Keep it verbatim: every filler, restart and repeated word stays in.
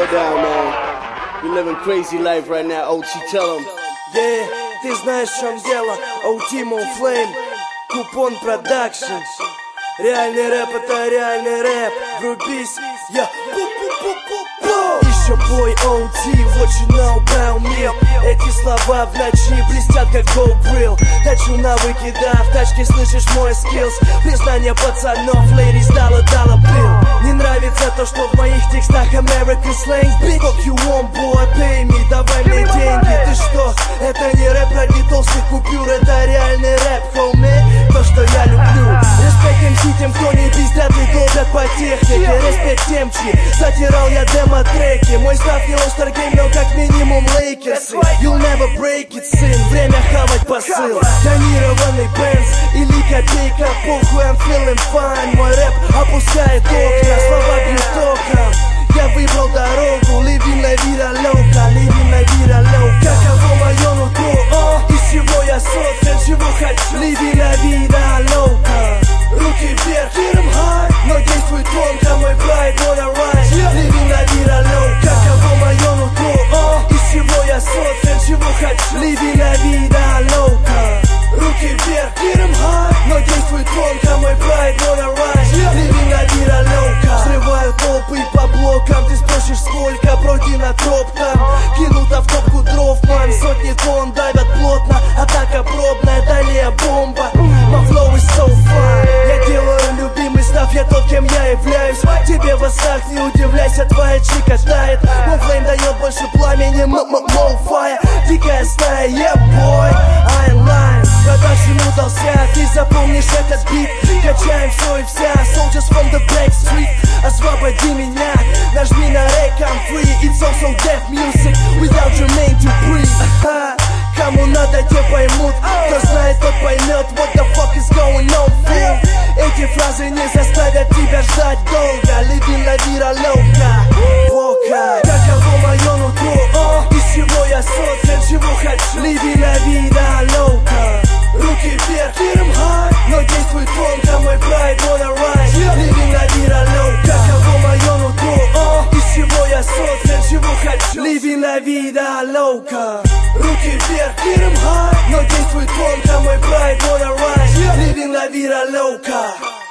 down, man. You living crazy life right now, о ти, tell them. Yeah, ты знаешь, в чем дело, о ти Mo Flame, Купон Продакшн. Реальный рэп, это реальный рэп, врубись, я пу-пу-пу-пу-пу. Еще бой о ти, what you know about me. Эти слова в ночи блестят, как Gold Grill. Хочу навыки, да, в тачке слышишь мой skills. Признание пацанов, ladies, доллар-доллар bill. Не нравится то, что в моих текстах American slang. Big fuck you want, boy, pay me, давай мне деньги. Ты что, это не рэп ради толстых купюр, это реальный рэп, homie, то, что я люблю. Респект эм си тем, кто не пиздят и долбят по технике. Респект тем, чьи затирал я демо-треки. Мой став не All-Star Game, но как минимум Лейкерсы. You'll never break it, сын, время хавать посыл. Тонированный Бенз или копейка, похуй, I'm feeling fine. Мой рэп опускает окна, слова бьют током. Я выбрал дорогу, living la vida loca, living la vida loca. Каково мое нутро, о, из чего я соткан, чего хочу, living la vida loca. Руки вверх, hit 'em high, но действуй тонко, мой pride wanna rise, living la vida loca. Каково мое нутро, о, из чего я соткан, чего хочу, living la vida loca. Руки вверх, hit 'em high, но действуй тонко, мой pride wanna rise, living la vida loca. Срываю толпы по блокам, ты спросишь сколько, пройди на троп там. Кинута в топку дров, ман, сотни тонн давят плотно. Атака пробная, далее бомба. My flow is so fine. Я делаю любимый став, я тот, кем я являюсь. Тебе восстав, не удивляйся, твоя чика тает. Мой флейм дает больше пламени, more fire. Дикая стая, yeah boy, I ain't lying. Продаж ему дался, ты запомнишь этот бит. Качаем все и вся, soldiers from the back street. Освободи меня, нажми на рек, I'm free. It's also death music, without your name to breathe. Кому надо, те поймут, кто знает, тот поймет. What the fuck is going on, fool? Эти фразы не заставят тебя ждать долго. Living la vida loca, вока. Каково мое нутро, о, из чего я соткан, чего хочу, living la vida loca. Руки вверх, hit 'em high, но действуй тонко, мой pride wanna rise, living la vida loca. Каково мое нутро, о, из чего я соткан, чего хочу, living la vida loca. Руки вверх, hit 'em high, но действуй тонко, мой pride wanna rise, living la vida loca.